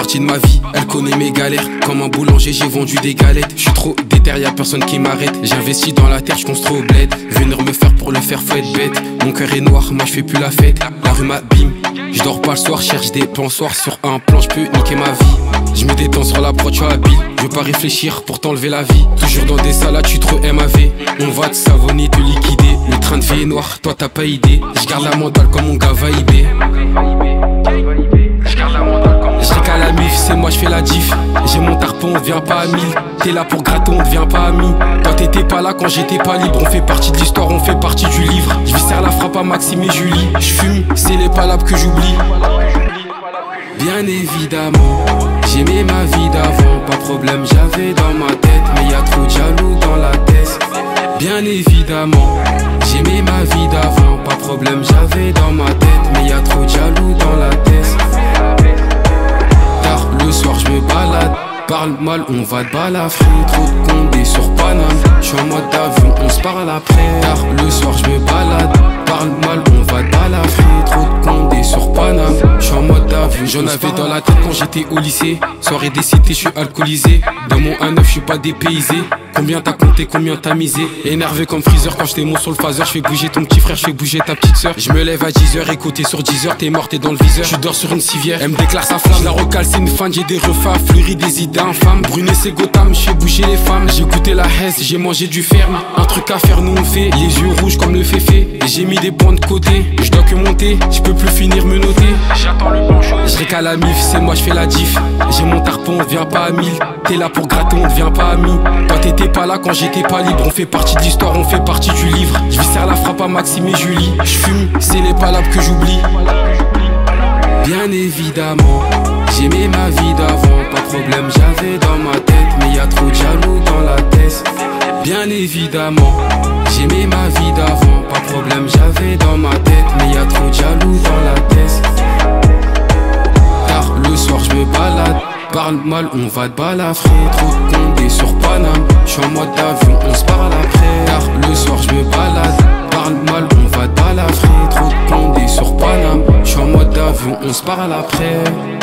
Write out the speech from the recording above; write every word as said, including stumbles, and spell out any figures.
partie de ma vie. Elle connaît mes galères. Comme un boulanger, j'ai vendu des galettes. Je suis trop déter, y'a personne qui m'arrête. J'investis dans la terre, je construis au bled. Venir me faire pour le faire, faut être bête. Mon cœur est noir, moi je fais plus la fête. La rue m'abîme, je dors pas le soir, cherche des plans soirs. Sur un plan, je peux niquer ma vie. Je me détends sur la prod, je suis habile. Je veux pas réfléchir pour t'enlever la vie. Toujours dans des salades, je suis trop M A V. On va te savonner, te liquider. Le train de vie est noir, toi t'as pas idée. Je garde la mandale comme mon gars Vaibé. Je qu'à la mif, c'est moi je fais la diff. J'ai mon tarpon, on devient pas amis. T'es là pour gratter, on devient pas amis. Toi t'étais pas là quand j'étais pas libre. On fait partie de l'histoire, on fait partie du livre. Je serre la frappe à Maxime et Julie. Je fume, c'est les palabres que j'oublie. Bien évidemment, j'aimais ma vie d'avant. Pas de problème, j'avais dans ma tête. Mais y'a trop de jaloux dans la tête. Bien évidemment, j'aimais ma vie d'avant. Pas de problème, j'avais dans ma tête. Mais y'a trop de jaloux dans la tête. Tard le soir, je me balade. Parle mal, on va te balafrer. Trop de condés sur Paname. J'suis en mode avion, on se parle après. Tard le soir, je me balade. Parle mal, on va te balafrer. Trop de condés sur Paname. J'suis en mode avion, j'en avais dans la tête quand j'étais au lycée. Soirée des cités, j'suis alcoolisé. Dans mon un neuf, j'suis pas dépaysé. Combien t'as compté, combien t'as misé? Énervé comme Freezer quand j'étais mon sur le phaser. J'fais bouger ton petit frère, j'fais bouger ta petite soeur. J'me lève à dix heures et côté sur dix heures. T'es mort, t'es dans le viseur. Je dors sur une civière, elle me déclare sa flamme. La recale, c'est une fan, j'ai des refats. Fleury des idées infâmes. Brunet, c'est Gotham, j'fais bouger les femmes. J'ai goûté la hesse, j'ai mangé du ferme. Un truc à faire, nous on fait. Les yeux rouges comme le féfé. Et j'ai mis des points de côté. J'dois que monter, j'peux plus finir me noter. J'attends le bon jour. J'récale la mif, c'est moi j'fais la diff. J'ai mon tarpon, on devient pas à mille. T'es là pour gratter, on devient pas amis. Toi t'étais pas là quand j'étais pas libre. On fait partie de l'histoire, on fait partie du livre. Je serre la frappe à Maxime et Julie. Je fume, c'est les palabres que j'oublie. Bien évidemment, j'aimais ma vie d'avant. Pas de problème, j'avais dans ma tête. Mais y'a trop de jaloux dans la tête. Bien évidemment, j'aimais ma vie d'avant. Pas de problème, j'avais dans ma tête. Mais y'a trop de jaloux dans la tête. Tard le soir, je me balade. Parle mal, on va te balafrer. Trop de condés sur Paname. J'suis en mode avion, on se parle après. Tard le soir, je me balade. Parle mal, on va te balafrer. Trop de condés sur Paname. J'suis en mode avion, on se parle après.